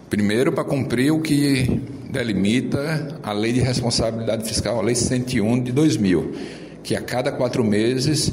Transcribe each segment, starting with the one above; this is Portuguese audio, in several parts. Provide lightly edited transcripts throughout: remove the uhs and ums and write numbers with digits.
Primeiro, para cumprir o que delimita a Lei de Responsabilidade Fiscal, a Lei 101 de 2000, que a cada 4 meses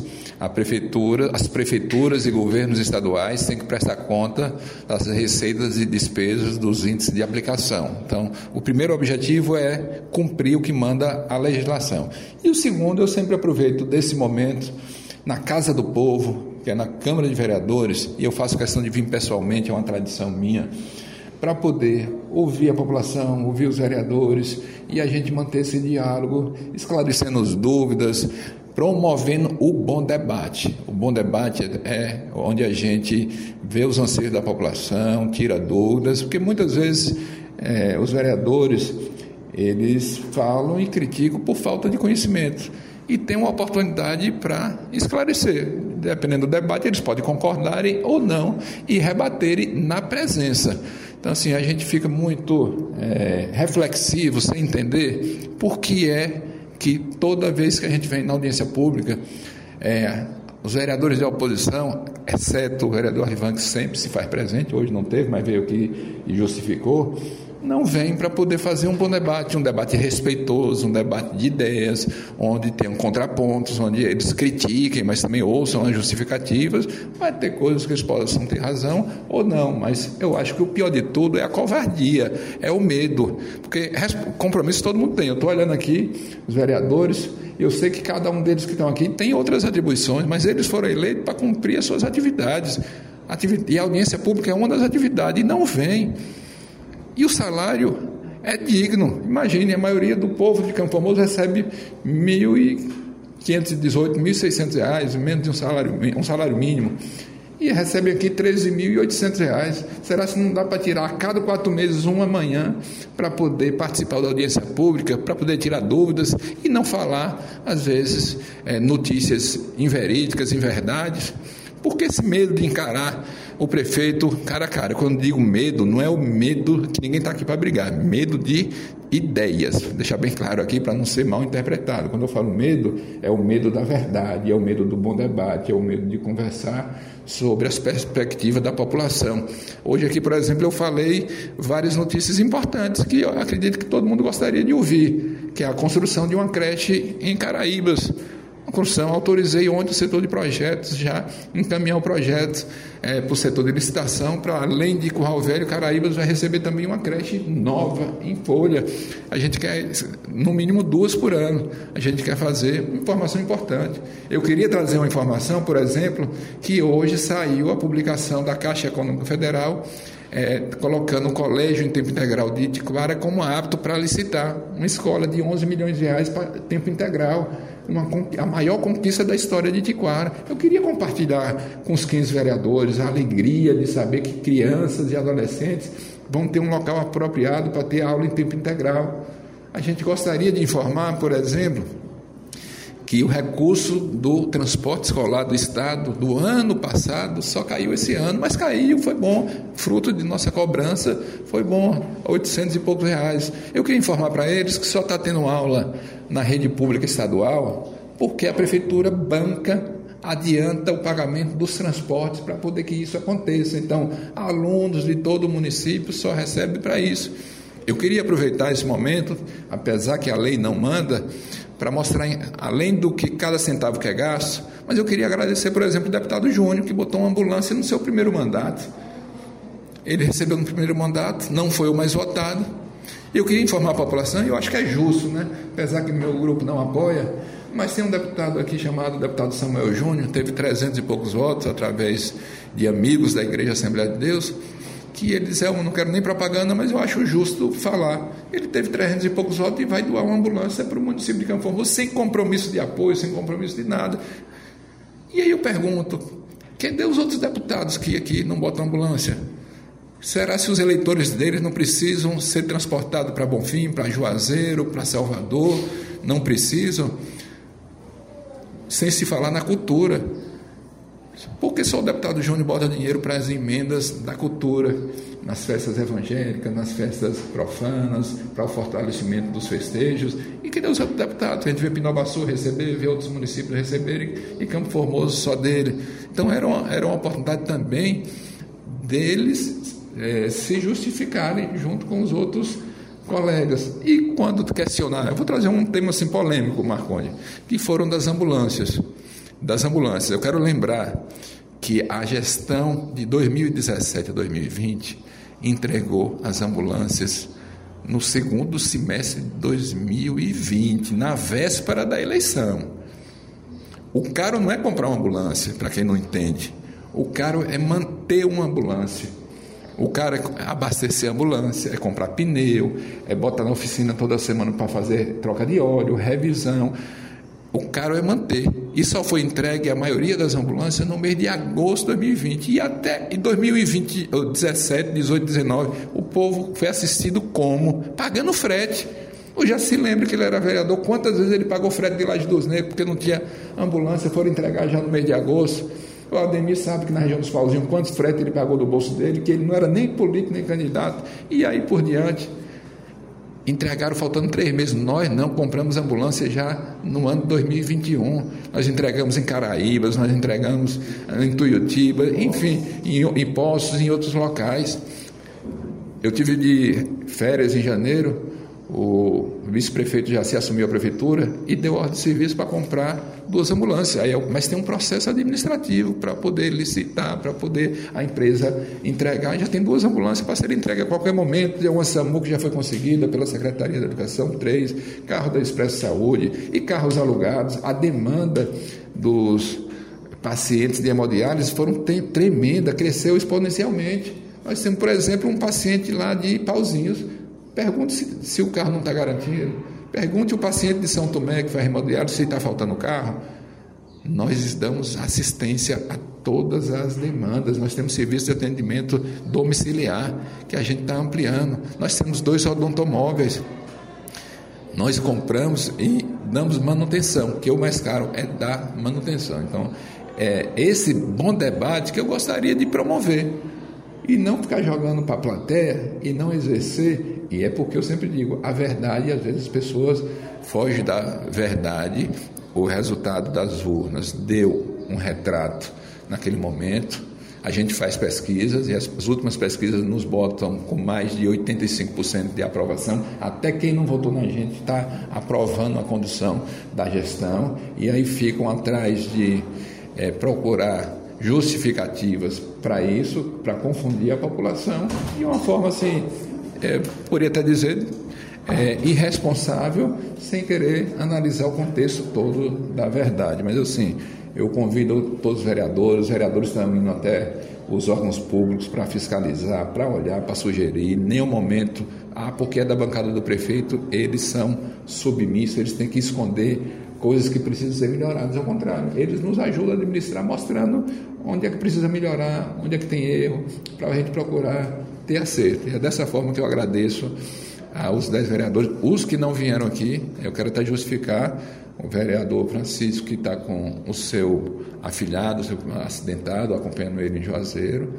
as prefeituras e governos estaduais têm que prestar conta das receitas e despesas dos índices de aplicação. Então, o primeiro objetivo é cumprir o que manda a legislação. E o segundo, eu sempre aproveito desse momento, na Casa do Povo, que é na Câmara de Vereadores, e eu faço questão de vir pessoalmente, é uma tradição minha, para poder ouvir a população, ouvir os vereadores e a gente manter esse diálogo, esclarecendo as dúvidas, promovendo o bom debate. O bom debate é onde a gente vê os anseios da população, tira dúvidas, porque muitas vezes os vereadores, eles falam e criticam por falta de conhecimento. E tem uma oportunidade para esclarecer. Dependendo do debate, eles podem concordarem ou não e rebaterem na presença. Então, assim, a gente fica muito reflexivo, sem entender por que é que toda vez que a gente vem na audiência pública, os vereadores de oposição, exceto o vereador Ivan, que sempre se faz presente, hoje não teve, mas veio aqui e justificou, não vem para poder fazer um bom debate, um debate respeitoso, um debate de ideias, onde tem contrapontos, onde eles critiquem, mas também ouçam as justificativas. Vai ter coisas que eles possam ter razão ou não, mas eu acho que o pior de tudo é a covardia, é o medo, porque compromisso todo mundo tem. Eu estou olhando aqui os vereadores, eu sei que cada um deles que estão aqui tem outras atribuições, mas eles foram eleitos para cumprir as suas atividades, e a audiência pública é uma das atividades, e não vem. E o salário é digno. Imagine, a maioria do povo de Campo Formoso recebe R$ 1.518, R$ 1.600, menos de um salário mínimo. E recebe aqui R$ 13.800. Será que não dá para tirar a cada 4 meses uma manhã para poder participar da audiência pública, para poder tirar dúvidas e não falar, às vezes, notícias inverídicas, inverdades? Por que esse medo de encarar o prefeito cara a cara? Quando digo medo, não é o medo que ninguém está aqui para brigar, medo de ideias. Vou deixar bem claro aqui para não ser mal interpretado. Quando eu falo medo, é o medo da verdade, é o medo do bom debate, é o medo de conversar sobre as perspectivas da população. Hoje aqui, por exemplo, eu falei várias notícias importantes que eu acredito que todo mundo gostaria de ouvir, que é a construção de uma creche em Caraíbas. A construção, autorizei ontem o setor de projetos, já encaminhar o projeto para o setor de licitação, para além de Curral Velho, Caraíbas vai receber também uma creche nova, em folha. A gente quer, no mínimo, 2 por ano. A gente quer fazer uma informação importante. Eu queria trazer uma informação, por exemplo, que hoje saiu a publicação da Caixa Econômica Federal, colocando o colégio em tempo integral de Itiquara como apto para licitar. Uma escola de R$ 11 milhões para tempo integral. A maior conquista da história de Itiquara. Eu queria compartilhar com os 15 vereadores a alegria de saber que crianças e adolescentes vão ter um local apropriado para ter aula em tempo integral. A gente gostaria de informar, por exemplo, que o recurso do transporte escolar do Estado do ano passado só caiu esse ano, mas caiu, foi bom, fruto de nossa cobrança, foi bom, R$800 e poucos. Eu queria informar para eles que só está tendo aula na rede pública estadual porque a prefeitura adianta o pagamento dos transportes para poder que isso aconteça. Então, alunos de todo o município só recebem para isso. Eu queria aproveitar esse momento, apesar que a lei não manda, para mostrar, além do que cada centavo que é gasto, mas eu queria agradecer, por exemplo, o deputado Júnior, que botou uma ambulância no seu primeiro mandato. Ele recebeu no primeiro mandato, não foi o mais votado. Eu queria informar a população, e eu acho que é justo, né? Apesar que meu grupo não apoia, mas tem um deputado aqui chamado deputado Samuel Júnior, teve 300 e poucos votos através de amigos da Igreja Assembleia de Deus, que ele disse, eu não quero nem propaganda, mas eu acho justo falar. Ele teve 300 e poucos votos e vai doar uma ambulância para o município de Campo Formoso, sem compromisso de apoio, sem compromisso de nada. E aí eu pergunto, cadê os outros deputados que aqui não botam ambulância? Será se os eleitores deles não precisam ser transportados para Bonfim, para Juazeiro, para Salvador? Não precisam? Sem se falar na cultura. Por que só o deputado Júnior bota dinheiro para as emendas da cultura, nas festas evangélicas, nas festas profanas, para o fortalecimento dos festejos? E que Deus é o deputado. A gente vê Pinobaçu receber, vê outros municípios receberem, e Campo Formoso só dele. Então era uma oportunidade também deles se justificarem junto com os outros colegas. E quando questionar, eu vou trazer um tema assim polêmico, Marconi, que foram das ambulâncias. Eu quero lembrar que a gestão de 2017 a 2020 entregou as ambulâncias no segundo semestre de 2020, na véspera da eleição. O caro não é comprar uma ambulância, para quem não entende. O caro é manter uma ambulância. O cara é abastecer a ambulância, é comprar pneu, é botar na oficina toda semana para fazer troca de óleo, revisão. O caro é manter. E só foi entregue a maioria das ambulâncias no mês de agosto de 2020. E até em 2020, 17, 18, 19, o povo foi assistido como? Pagando frete. Eu já se lembra que ele era vereador, quantas vezes ele pagou frete de Laje dos Negros, porque não tinha ambulância, foram entregar já no mês de agosto. O Aldemir sabe que na região dos Pauzinhos, quantos fretes ele pagou do bolso dele, que ele não era nem político, nem candidato, e aí por diante. Entregaram faltando 3 meses. Nós não compramos ambulância já no ano de 2021. Nós entregamos em Caraíbas, nós entregamos em Tuiutiba, enfim, em Poços, em outros locais. Eu tive de férias em janeiro, o vice-prefeito já se assumiu a prefeitura e deu ordem de serviço para comprar 2 ambulâncias. Mas tem um processo administrativo para poder licitar, para poder a empresa entregar. Já tem 2 ambulâncias para serem entregues a qualquer momento. Tem uma SAMU que já foi conseguida pela Secretaria da Educação, 3, carro da Expresso Saúde e carros alugados. A demanda dos pacientes de hemodiálise foram tremenda, cresceu exponencialmente. Nós temos, por exemplo, um paciente lá de Pauzinhos. Pergunte se o carro não está garantido. Pergunte o paciente de São Tomé que faz hemodiálise se está faltando carro. Nós damos assistência a todas as demandas. Nós temos serviço de atendimento domiciliar que a gente está ampliando. Nós temos 2 odontomóveis. Nós compramos e damos manutenção, que o mais caro é dar manutenção. Então, é esse bom debate que eu gostaria de promover. E não ficar jogando para a plateia e não exercer. E é porque eu sempre digo, a verdade, às vezes as pessoas fogem da verdade. O resultado das urnas deu um retrato naquele momento. A gente faz pesquisas e as últimas pesquisas nos botam com mais de 85% de aprovação. Até quem não votou na gente está aprovando a condução da gestão. E aí ficam atrás de procurar justificativas para isso, para confundir a população de uma forma assim, poderia até dizer, irresponsável, sem querer analisar o contexto todo da verdade. Mas assim, eu convido todos os vereadores estão indo até os órgãos públicos para fiscalizar, para olhar, para sugerir. Em nenhum momento, porque é da bancada do prefeito, eles são submissos, eles têm que esconder coisas que precisam ser melhoradas. Ao contrário, eles nos ajudam a administrar, mostrando onde é que precisa melhorar, onde é que tem erro, para a gente procurar ter acerto. E é dessa forma que eu agradeço aos 10 vereadores. Os que não vieram aqui, eu quero até justificar o vereador Francisco, que está com o seu afilhado, o seu acidentado, acompanhando ele em Juazeiro.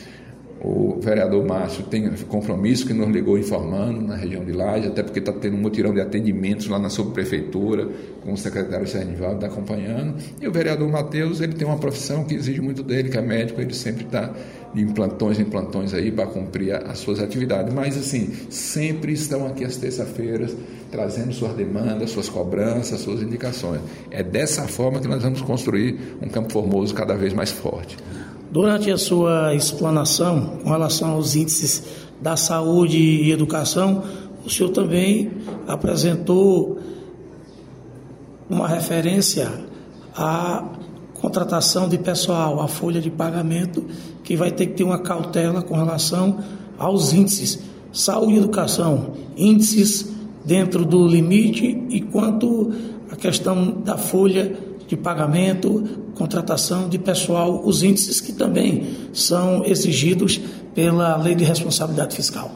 O vereador Márcio tem compromisso, que nos ligou informando na região de Laje, até porque está tendo um mutirão de atendimentos lá na subprefeitura, com o secretário Sérgio Nivaldo está acompanhando. E o vereador Matheus, ele tem uma profissão que exige muito dele, que é médico, ele sempre está em plantões aí para cumprir as suas atividades. Mas, assim, sempre estão aqui às terças-feiras, trazendo suas demandas, suas cobranças, suas indicações. É dessa forma que nós vamos construir um Campo Formoso cada vez mais forte. Durante a sua explanação com relação aos índices da saúde e educação, o senhor também apresentou uma referência à contratação de pessoal, à folha de pagamento, que vai ter que ter uma cautela com relação aos índices. Saúde e educação, índices dentro do limite, e quanto à questão da folha de pagamento, contratação de pessoal, os índices que também são exigidos pela Lei de Responsabilidade Fiscal.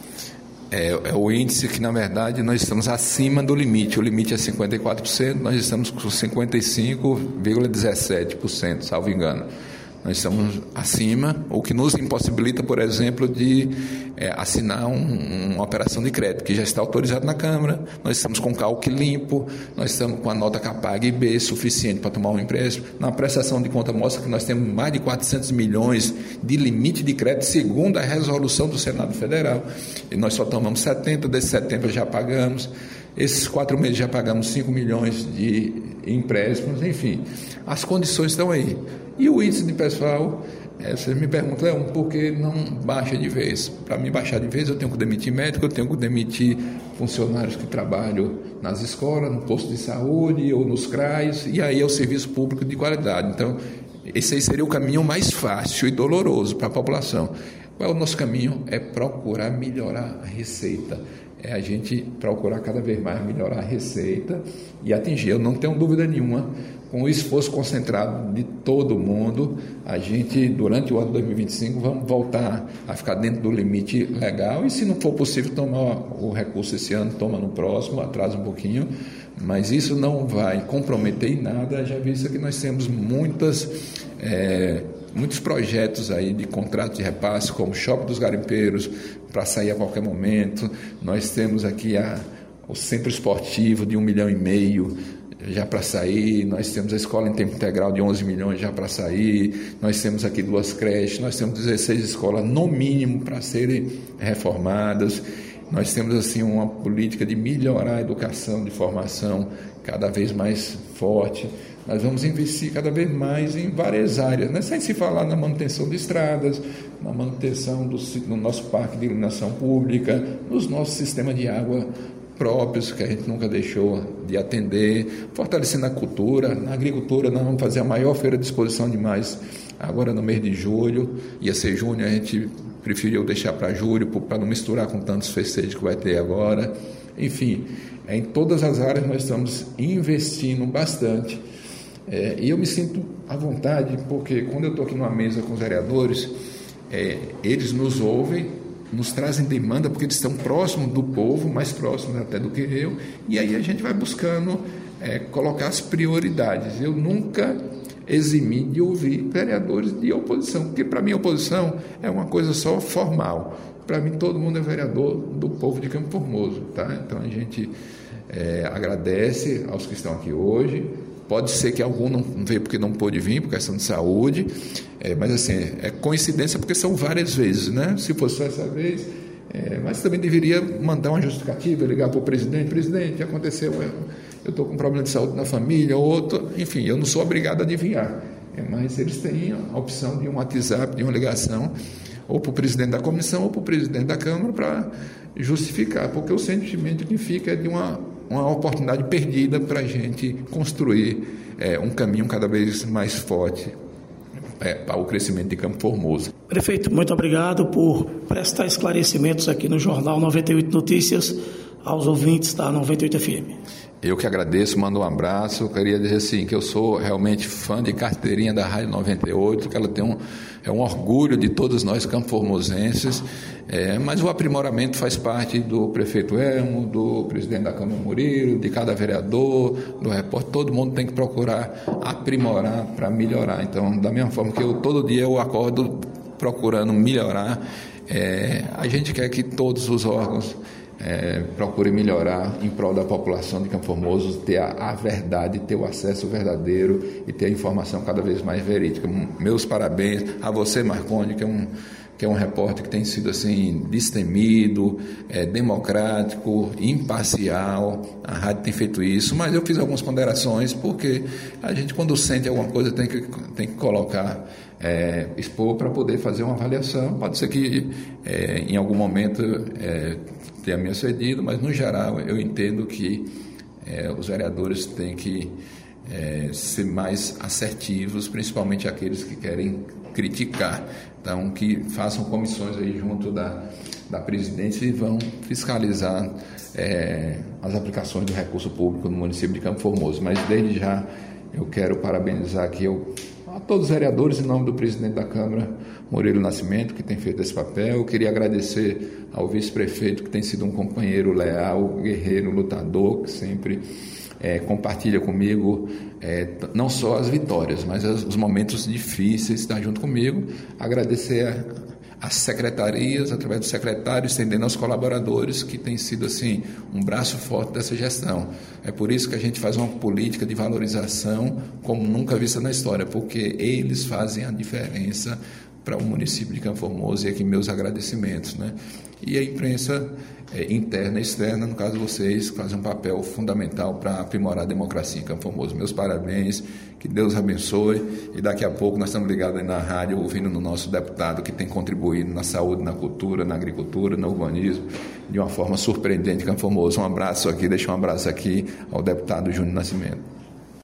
É o índice que, na verdade, nós estamos acima do limite. O limite é 54%, nós estamos com 55,17%, salvo engano. nós estamos acima, o que nos impossibilita, por exemplo, de assinar uma operação de crédito, que já está autorizado na Câmara, nós estamos com cálculo limpo, nós estamos com a nota Capag B suficiente para tomar um empréstimo. Na prestação de conta mostra que nós temos mais de 400 milhões de limite de crédito, segundo a resolução do Senado Federal, e nós só tomamos 70, desses 70 já pagamos. Esses 4 meses já pagamos 5 milhões de empréstimos, enfim, as condições estão aí. E o índice de pessoal, vocês me perguntam, Leão, por que não baixa de vez? Para mim baixar de vez, eu tenho que demitir médico, eu tenho que demitir funcionários que trabalham nas escolas, no posto de saúde ou nos CRAs, e aí é o serviço público de qualidade. Então, esse aí seria o caminho mais fácil e doloroso para a população. Qual é o nosso caminho? É procurar melhorar a receita. É a gente procurar cada vez mais melhorar a receita e atingir. Eu não tenho dúvida nenhuma, com o esforço concentrado de todo mundo, a gente, durante o ano 2025, vamos voltar a ficar dentro do limite legal e, se não for possível tomar o recurso esse ano, toma no próximo, atrasa um pouquinho, mas isso não vai comprometer em nada. Já visto que nós temos muitos projetos aí de contrato de repasse, como o Shopping dos Garimpeiros, para sair a qualquer momento. Nós temos aqui o Centro Esportivo de 1,5 milhão já para sair, nós temos a Escola em Tempo Integral de 11 milhões já para sair, nós temos aqui 2 creches, nós temos 16 escolas, no mínimo, para serem reformadas. Nós temos assim uma política de melhorar a educação, de formação cada vez mais forte. Nós vamos investir cada vez mais em várias áreas, né? Sem se falar na manutenção de estradas, na manutenção do nosso parque de iluminação pública, nos nossos sistemas de água próprios, que a gente nunca deixou de atender, fortalecendo a cultura. Na agricultura, nós vamos fazer a maior feira de exposição de animais agora no mês de julho. Ia ser junho, a gente preferiu deixar para julho, para não misturar com tantos festejos que vai ter agora. Enfim, em todas as áreas nós estamos investindo bastante. E eu me sinto à vontade, porque quando eu estou aqui numa mesa com os vereadores, eles nos ouvem, nos trazem demanda, porque eles estão próximos do povo, mais próximos até do que eu, e aí a gente vai buscando colocar as prioridades. Eu nunca eximi de ouvir vereadores de oposição, porque para mim a oposição é uma coisa só formal. Para mim todo mundo é vereador do povo de Campo Formoso, tá? Então a gente agradece aos que estão aqui hoje. Pode ser que algum não veio porque não pôde vir, por questão de saúde, mas assim, é coincidência porque são várias vezes, né? Se fosse só essa vez, mas também deveria mandar uma justificativa, ligar para o presidente, aconteceu, eu estou com um problema de saúde na família, outro, enfim, eu não sou obrigado a adivinhar, mas eles têm a opção de um WhatsApp, de uma ligação, ou para o presidente da comissão, ou para o presidente da Câmara, para justificar, porque o sentimento que fica é de uma oportunidade perdida para a gente construir um caminho cada vez mais forte para o crescimento de Campo Formoso. Prefeito, muito obrigado por prestar esclarecimentos aqui no Jornal 98 Notícias aos ouvintes da 98 FM. Eu que agradeço, mando um abraço. Eu queria dizer assim, que eu sou realmente fã de carteirinha da Rádio 98, que ela tem um orgulho de todos nós campo-formosenses, mas o aprimoramento faz parte do prefeito Elmo, do presidente da Câmara Murilo, de cada vereador, do repórter. Todo mundo tem que procurar aprimorar para melhorar. Então, da mesma forma que todo dia eu acordo procurando melhorar, a gente quer que todos os órgãos procure melhorar em prol da população de Campo Formoso, ter a verdade, ter o acesso verdadeiro e ter a informação cada vez mais verídica. Meus parabéns a você, Marconde, que é um repórter que tem sido assim destemido, democrático, imparcial. A rádio tem feito isso, mas eu fiz algumas ponderações, porque a gente, quando sente alguma coisa, tem que colocar, expor para poder fazer uma avaliação. Pode ser que em algum momento tenha me excedido, mas no geral eu entendo que os vereadores têm que ser mais assertivos, principalmente aqueles que querem criticar. Então, que façam comissões aí junto da presidência e vão fiscalizar as aplicações do recurso público no município de Campo Formoso. Mas desde já eu quero parabenizar aqui a todos os vereadores, em nome do presidente da Câmara, Murilo Nascimento, que tem feito esse papel. Eu queria agradecer ao vice-prefeito, que tem sido um companheiro leal, guerreiro, lutador, que sempre compartilha comigo não só as vitórias, mas os momentos difíceis, estar junto comigo, agradecer as secretarias, através do secretário, estendendo aos colaboradores, que tem sido assim um braço forte dessa gestão. É por isso que a gente faz uma política de valorização como nunca vista na história, porque eles fazem a diferença para o município de Campo Formoso, e aqui meus agradecimentos, né? E a imprensa interna e externa, no caso vocês, fazem um papel fundamental para aprimorar a democracia em Campo Formoso. Meus parabéns, que Deus abençoe, e daqui a pouco nós estamos ligados aí na rádio, ouvindo no nosso deputado que tem contribuído na saúde, na cultura, na agricultura, no urbanismo, de uma forma surpreendente em Campo Formoso. Um abraço aqui, deixa um abraço aqui ao deputado Júnior Nascimento.